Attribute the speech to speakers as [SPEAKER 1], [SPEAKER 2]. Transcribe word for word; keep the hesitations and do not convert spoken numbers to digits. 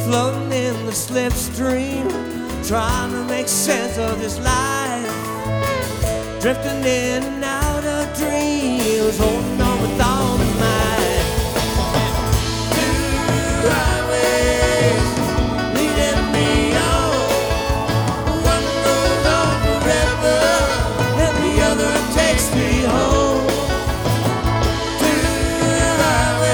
[SPEAKER 1] floating in the slipstream, trying to make sense of this life, drifting in and out of dreams, holding